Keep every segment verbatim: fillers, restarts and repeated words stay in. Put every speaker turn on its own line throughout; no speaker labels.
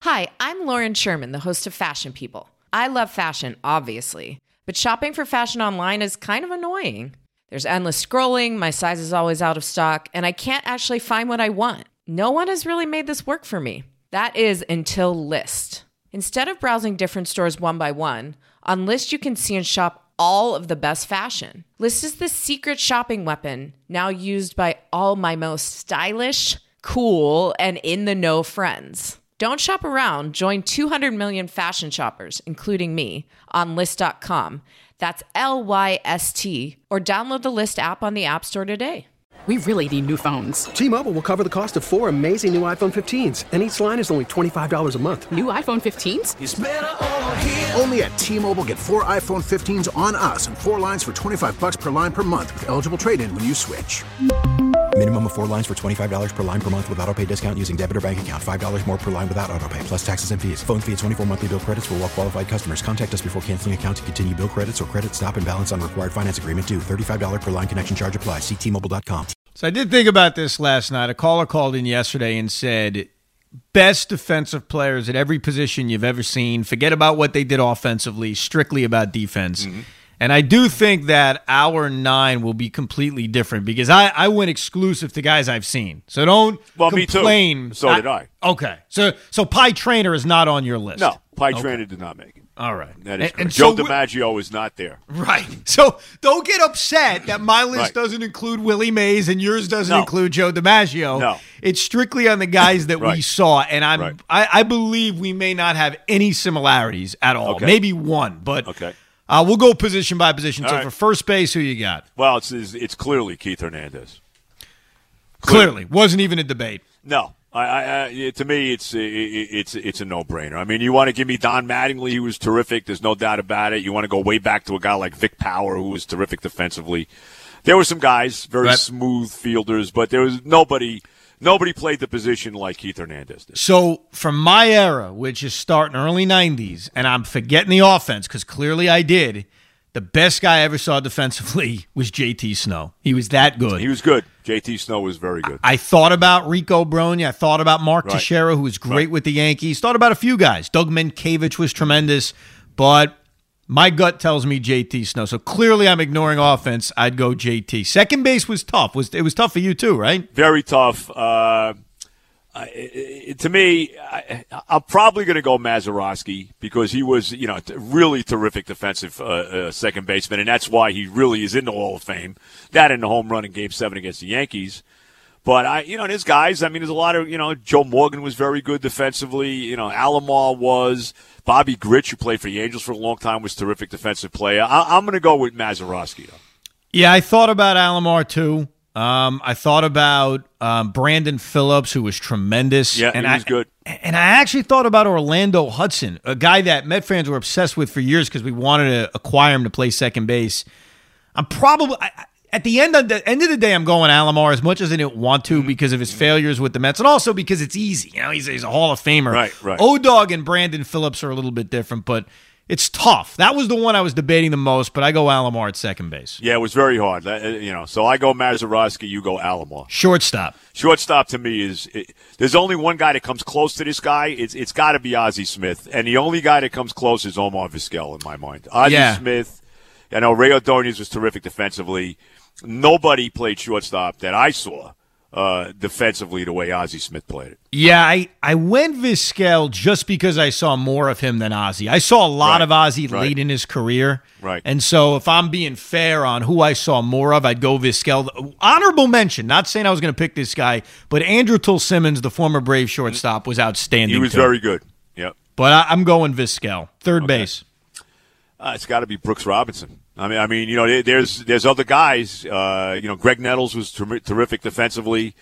Hi, I'm Lauren Sherman, the host of Fashion People. I love fashion, obviously, but shopping for fashion online is kind of annoying. There's endless scrolling, my size is always out of stock, and I can't actually find what I want. No one has really made this work for me. That is until Lyst. Instead of browsing different stores one by one, on Lyst you can see and shop all of the best fashion. Lyst is the secret shopping weapon, now used by all my most stylish, cool, and in-the-know friends. Don't shop around. Join two hundred million fashion shoppers, including me, on Lyst dot com. That's L Y S T. Or download the Lyst app on the App Store today.
We really need new phones.
T-Mobile will cover the cost of four amazing new iPhone fifteens, and each line is only twenty-five dollars a month.
New iPhone fifteens?
It's better over here.
Only at T-Mobile, get four iPhone fifteens on us and four lines for twenty-five bucks per line per month with eligible trade-in when you switch.
Minimum of four lines for twenty-five dollars per line per month with autopay discount using debit or bank account. five dollars more per line without autopay, plus taxes and fees. Phone fee at twenty-four monthly bill credits for well-qualified customers. Contact us before canceling account to continue bill credits or credit stop and balance on required finance agreement due. thirty-five dollars per line connection charge applies. See T Mobile dot com.
So I did think about this last night. A caller called in yesterday and said, best defensive players at every position you've ever seen. Forget about what they did offensively, strictly about defense. Mm-hmm. And I do think that our nine will be completely different because I, I went exclusive to guys I've seen. So don't
well,
complain.
Me too. So I, did I.
Okay. So so Pie Trainer is not on your list.
No, Pie
okay.
Trainer did not make it.
All right.
That is
and, and
Joe
so
DiMaggio is not there.
Right. So don't get upset that my list
right.
doesn't include Willie Mays and yours doesn't
no.
include Joe DiMaggio.
No.
It's strictly on the guys that
right.
we saw. And I'm
right.
I, I believe we may not have any similarities at all.
Okay.
Maybe one. But
okay.
Uh, we'll go position by position.
All
so
right.
for first base, who you got?
Well, it's it's, it's clearly Keith Hernandez.
Clearly. clearly, wasn't even a debate.
No, I, I, I to me, it's it's it's a no-brainer. I mean, you want to give me Don Mattingly, he was terrific. There's no doubt about it. You want to go way back to a guy like Vic Power, who was terrific defensively. There were some guys, very right. smooth fielders, but there was nobody. Nobody played the position like Keith Hernandez did.
So from my era, which is starting early nineties, and I'm forgetting the offense because clearly I did, the best guy I ever saw defensively was J T Snow. He was that good.
He was good. J T Snow was very good.
I, I thought about Rico Brogna. I thought about Mark
right.
Teixeira, who was great
right.
with the Yankees. Thought about a few guys. Doug Mankiewicz was tremendous, but my gut tells me J T Snow. So clearly I'm ignoring offense. I'd go J T. Second base was tough. Was It was tough for you too, right?
Very tough. Uh, I, to me, I, I'm probably going to go Mazeroski because he was, you know, really terrific defensive uh, uh, second baseman, and that's why he really is in the Hall of Fame. That and the home run in Game seven against the Yankees. But, I, you know, there's guys, I mean, there's a lot of, you know, Joe Morgan was very good defensively. You know, Alomar was. Bobby Grich, who played for the Angels for a long time, was a terrific defensive player. I, I'm going to go with Mazeroski, though.
Yeah, I thought about Alomar, too. Um, I thought about um, Brandon Phillips, who was tremendous.
Yeah,
and
he
I,
was good.
And I actually thought about Orlando Hudson, a guy that Met fans were obsessed with for years because we wanted to acquire him to play second base. I'm probably I, at the end of the end of the day, I'm going Alomar as much as I didn't want to because of his failures with the Mets, and also because it's easy. You know, he's, he's a Hall of Famer.
Right, right.
O-Dog and Brandon Phillips are a little bit different, but it's tough. That was the one I was debating the most, but I go Alomar at second base.
Yeah, it was very hard. You know, so I go Mazeroski, you go Alomar.
Shortstop.
Shortstop to me is it, there's only one guy that comes close to this guy. It's it's got to be Ozzie Smith, and the only guy that comes close is Omar Vizquel in my mind. Ozzie
yeah.
Smith. I know Ray Ordonez was terrific defensively. Nobody played shortstop that I saw uh, defensively the way Ozzie Smith played it.
Yeah, I, I went Vizquel just because I saw more of him than Ozzie. I saw a lot
right.
of Ozzie
right.
late in his career.
Right.
And so if I'm being fair on who I saw more of, I'd go Vizquel. Honorable mention, not saying I was going to pick this guy, but Andrew Tull Simmons, the former Brave shortstop, was outstanding.
He was
too.
very good. Yep.
But I, I'm going Vizquel. Third
okay.
base.
Uh, it's got to be Brooks Robinson. I mean, I mean, you know, there's there's other guys. Uh, you know, Greg Nettles was ter- terrific defensively.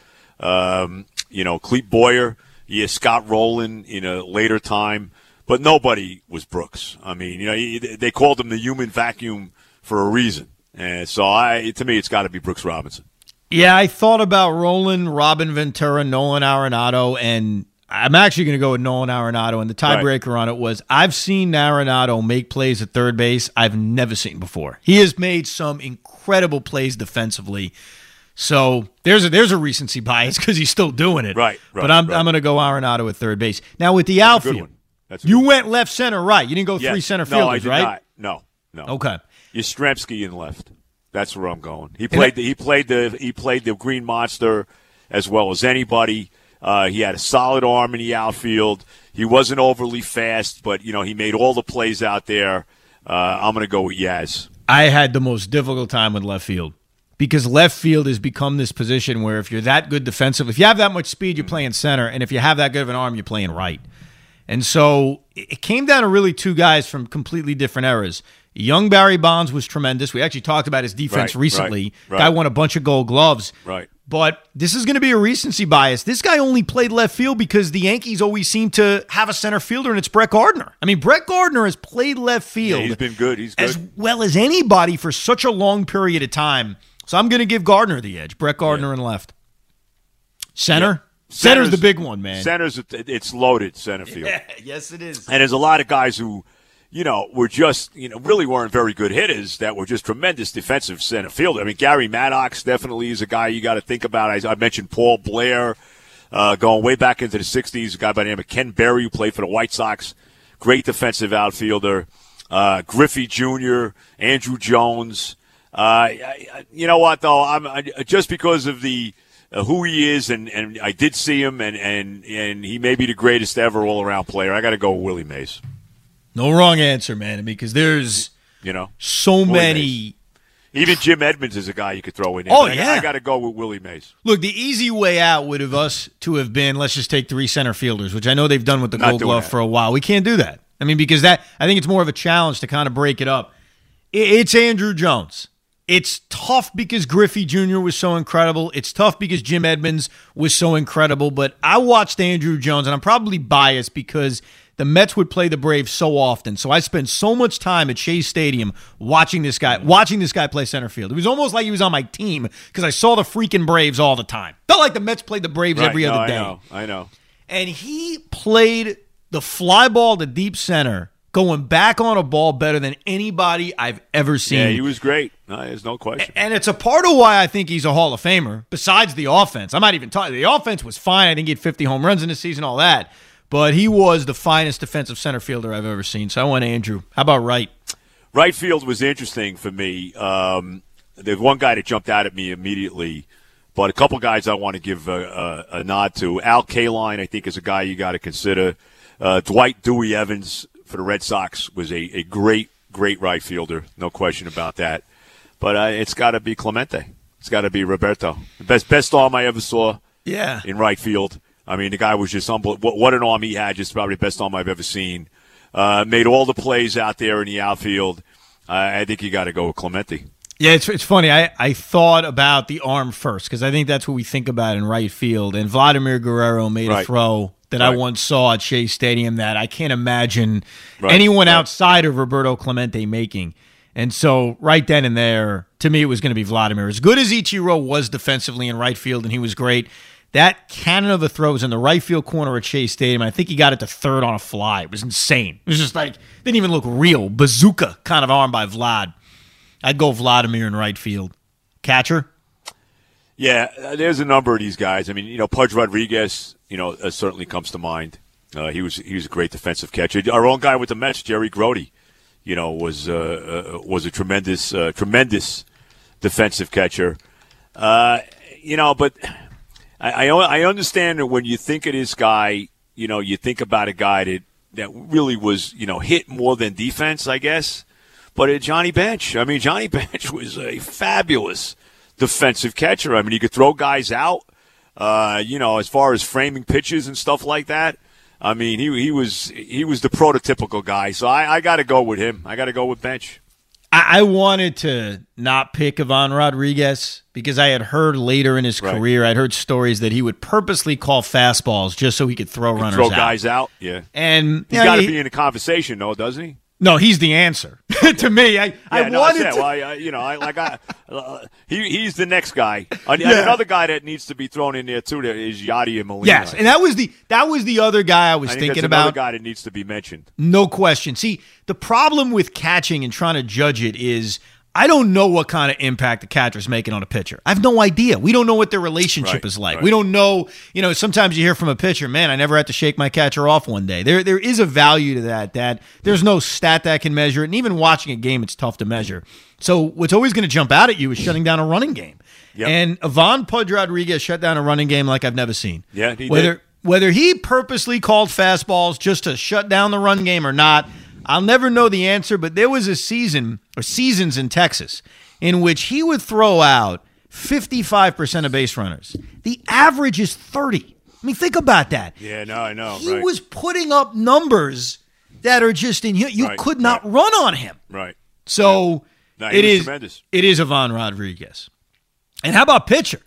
Um, you know, Clete Boyer, yeah, Scott Rowland in a later time, but nobody was Brooks. I mean, you know, he, they called him the human vacuum for a reason. And so, I to me, it's got to be Brooks Robinson.
Yeah, I thought about Roland, Robin Ventura, Nolan Arenado, and I'm actually going to go with Nolan Arenado, and the tiebreaker right. on it was I've seen Arenado make plays at third base I've never seen before. He has made some incredible plays defensively. So there's a there's a recency bias because he's still doing it.
Right, right.
But I'm
right.
I'm going to go Arenado at third base. Now with the
That's
outfield,
a good one. That's a
you
good
went left, center, right. You didn't go
yes.
three center
no, I
fielders,
did
right?
Not. No, no.
Okay.
Yastrzemski in left. That's where I'm going. He played the he played the he played the Green Monster as well as anybody. Uh, he had a solid arm in the outfield. He wasn't overly fast, but you know he made all the plays out there. Uh, I'm going to go with Yaz.
I had the most difficult time with left field because left field has become this position where if you're that good defensive, if you have that much speed, you're playing center, and if you have that good of an arm, you're playing right. And so it came down to really two guys from completely different eras. Young Barry Bonds was tremendous. We actually talked about his defense
right,
recently.
Right, right.
Guy won a bunch of gold gloves.
Right.
But this is going to be a recency bias. This guy only played left field because the Yankees always seem to have a center fielder, and it's Brett Gardner. I mean, Brett Gardner has played left field.
Yeah, he's been good. He's good.
As well as anybody for such a long period of time. So I'm going to give Gardner the edge. Brett Gardner yeah. in left. Center? Yeah. Center's, Center's the big one, man.
Center's, it's loaded center field.
Yeah, yes, it is.
And there's a lot of guys who, you know, were just, you know, really weren't very good hitters that were just tremendous defensive center fielder. I mean, Gary Maddox definitely is a guy you got to think about. I, I mentioned Paul Blair, uh, going way back into the sixties, a guy by the name of Ken Berry who played for the White Sox, great defensive outfielder. Uh, Griffey Junior, Andrew Jones. Uh, I, you know what, though? I'm I, just because of the uh, who he is, and, and I did see him, and, and, and he may be the greatest ever all-around player. I got to go with Willie Mays.
No wrong answer, man, because there's
you know
so
Willie
many.
Mays. Even Jim Edmonds is a guy you could throw in there.
Oh,
I,
yeah.
I got to go with Willie Mays.
Look, the easy way out would have us to have been, let's just take three center fielders, which I know they've done with the
Not
Gold
doing
Glove
that.
for a while. We can't do that. I mean, because that I think it's more of a challenge to kind of break it up. It's Andrew Jones. It's tough because Griffey Junior was so incredible. It's tough because Jim Edmonds was so incredible. But I watched Andrew Jones, and I'm probably biased because the Mets would play the Braves so often. So I spent so much time at Shea Stadium watching this guy, watching this guy play center field. It was almost like he was on my team because I saw the freaking Braves all the time. Felt like the Mets played the Braves
Right.
every
No,
other
I
day.
know. I know.
And he played the fly ball to deep center, going back on a ball better than anybody I've ever seen.
Yeah, he was great. No, there's no question.
And it's a part of why I think he's a Hall of Famer, besides the offense. I'm not even talking. The offense was fine. I think he had fifty home runs in the season, all that. But he was the finest defensive center fielder I've ever seen. So I went Andrew. How about right?
Right field was interesting for me. Um, there's one guy that jumped out at me immediately, but a couple guys I want to give a, a, a nod to. Al Kaline, I think, is a guy you got to consider. Uh, Dwight Dewey Evans for the Red Sox was a, a great, great right fielder. No question about that. But uh, it's got to be Clemente. It's got to be Roberto. The best, best arm I ever saw
Yeah.
in right field. I mean, the guy was just unbelievable. What, what an arm he had, just probably the best arm I've ever seen. Uh, made all the plays out there in the outfield. Uh, I think you got to go with Clemente.
Yeah, it's it's funny. I, I thought about the arm first because I think that's what we think about in right field. And Vladimir Guerrero made
Right.
a throw that I
Right.
once saw at Shea Stadium that I can't imagine
Right.
anyone
Right.
outside of Roberto Clemente making. And so right then and there, to me, it was going to be Vladimir. As good as Ichiro was defensively in right field, and he was great, that cannon of a throw was in the right field corner at Shea Stadium. I think he got it to third on a fly. It was insane. It was just like, didn't even look real. Bazooka kind of arm by Vlad. I'd go Vladimir in right field. Catcher?
Yeah, uh, there's a number of these guys. I mean, you know, Pudge Rodriguez, you know, uh, certainly comes to mind. Uh, he was he was a great defensive catcher. Our own guy with the Mets, Jerry Grody, you know, was uh, uh, was a tremendous uh, tremendous defensive catcher. Uh, you know, but I, I I understand that when you think of this guy, you know, you think about a guy that that really was, you know, hit more than defense, I guess. But uh, Johnny Bench, I mean, Johnny Bench was a fabulous defensive catcher. I mean, he could throw guys out, uh, you know, as far as framing pitches and stuff like that. I mean, he he was he was the prototypical guy. So I, I got to go with him. I got to go with Bench.
I, I wanted to not pick Ivan Rodriguez because I had heard later in his
Right.
career, I'd heard stories that he would purposely call fastballs just so he could throw runners
Throw
out.
guys out. Yeah.
And
He's
you know,
got to
he-
be in the conversation, though, doesn't he?
No, he's the answer to me. I, I
Yeah, no,
wanted
yeah,
to.
well, I, I- you know, I, like I, uh, he he's the next guy. And Another guy that needs to be thrown in there too there is Yadier Molina.
Yes, and that was the that was the other guy I was
I think
thinking
that's another
about.
guy that needs to be mentioned.
No question. See, the problem with catching and trying to judge it is I don't know what kind of impact the catcher's making on a pitcher. I have no idea. We don't know what their relationship
Right,
is like.
right.
We don't know, you know, sometimes you hear from a pitcher, man, I never had to shake my catcher off one day. There, There is a value to that, that there's no stat that can measure it. And even watching a game, it's tough to measure. So what's always going to jump out at you is shutting down a running game.
Yep.
And Ivan Pudge Rodriguez shut down a running game like I've never seen.
Yeah, he
whether,
did.
Whether he purposely called fastballs just to shut down the run game or not, I'll never know the answer, but there was a season or seasons in Texas in which he would throw out fifty-five percent of base runners. The average is thirty. I mean, think about that.
Yeah, no, I know.
He
right.
was putting up numbers that are just in here. You
Right,
could not
right.
run on him.
Right.
So
No, he
it
was
is
tremendous.
it is Ivan Rodriguez. And how about pitcher?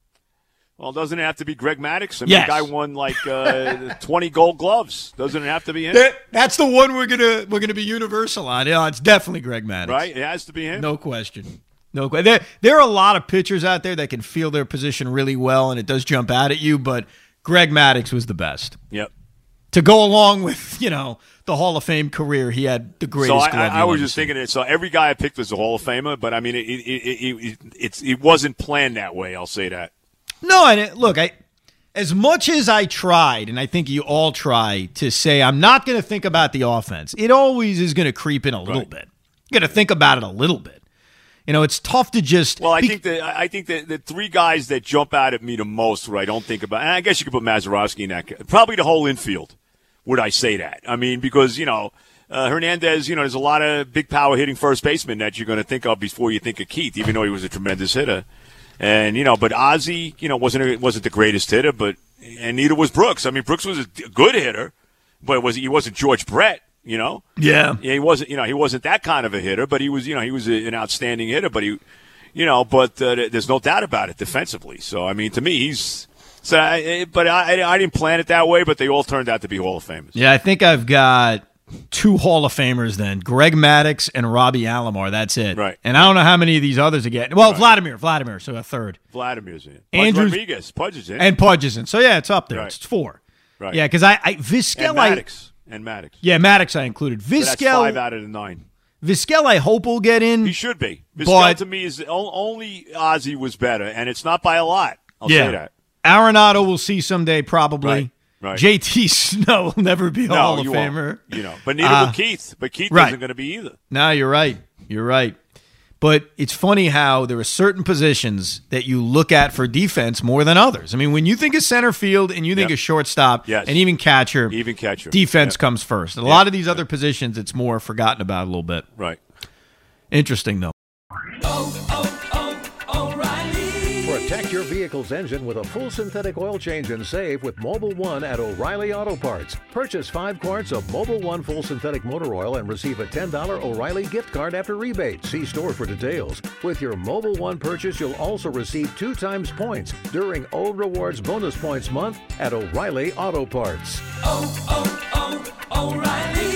Well, doesn't it have to be Greg Maddux? I mean,
Yes.
the guy won like uh, twenty Gold Gloves. Doesn't it have to be him?
That, that's the one we're gonna we're gonna be universal on. Yeah, it's definitely Greg Maddux.
Right? It has to be him.
No question. No question. There, there are a lot of pitchers out there that can feel their position really well, and it does jump out at you, but Greg Maddux was the best.
Yep.
To go along with, you know, the Hall of Fame career, he had the greatest
So I,
glove
I, I
you'll
was
ever
just
see.
thinking it. So every guy I picked was a Hall of Famer, but I mean, it it, it, it, it's, it wasn't planned that way. I'll say that.
No, and it, look, I as much as I tried, and I think you all try to say I'm not going to think about the offense, it always is going to creep in a little
Right.
bit. You're going to think about it a little bit. You know, it's tough to just.
Well, I
be-
think that I think that the three guys that jump out at me the most, where I don't think about, and I guess you could put Mazeroski in that, probably the whole infield. Would I say that? I mean, because you know uh, Hernandez, you know, there's a lot of big power hitting first basemen that you're going to think of before you think of Keith, even though he was a tremendous hitter. And you know, but Ozzie, you know, wasn't a, wasn't the greatest hitter, but and neither was Brooks. I mean, Brooks was a good hitter, but was he wasn't George Brett, you know?
Yeah.
Yeah, he wasn't. You know, he wasn't that kind of a hitter, but he was. You know, he was a, an outstanding hitter. But he, you know, but uh, there's no doubt about it defensively. So I mean, to me, he's. So, I, but I, I didn't plan it that way. But they all turned out to be Hall of Famers.
Yeah, I think I've got two Hall of Famers then. Greg Maddux and Robbie Alomar. That's it.
Right.
And I don't know how many of these others again. Well, Vladimir, Vladimir, so a third.
Vladimir's in. Pudge
Andrews-
Rodriguez, Pudge is in.
And Pudge is in. So, yeah, it's up there.
Right.
It's four.
Right.
Yeah, because I, I
and
Vizquel, I,
Maddox. And Maddox.
yeah, Maddox I included.
So that's
Vizquel,
five out of the nine.
Vizquel I hope will get in.
He should be. Vizquel
But-
to me is o- only Ozzie was better, and it's not by a lot. I'll
yeah.
say that.
Arenado we'll see someday probably.
Right, right.
J T Snow will never be a
No,
Hall of
you
Famer.
won't. You know, but neither
Uh,
will Keith. But Keith
right.
isn't going to be either.
No, you're right. You're right. But it's funny how there are certain positions that you look at for defense more than others. I mean, when you think of center field and you think
Yep.
of shortstop
Yes.
and even catcher,
Even catcher.
defense
Yep.
comes first. A lot of these other positions, it's more forgotten about a little bit.
Right.
Interesting, though.
Protect your vehicle's engine with a full synthetic oil change and save with Mobile One at O'Reilly Auto Parts. Purchase five quarts of Mobile One full synthetic motor oil and receive a ten dollars O'Reilly gift card after rebate. See store for details. With your Mobile One purchase, you'll also receive two times points during O Rewards Bonus Points Month at O'Reilly Auto Parts.
Oh, oh, oh, O'Reilly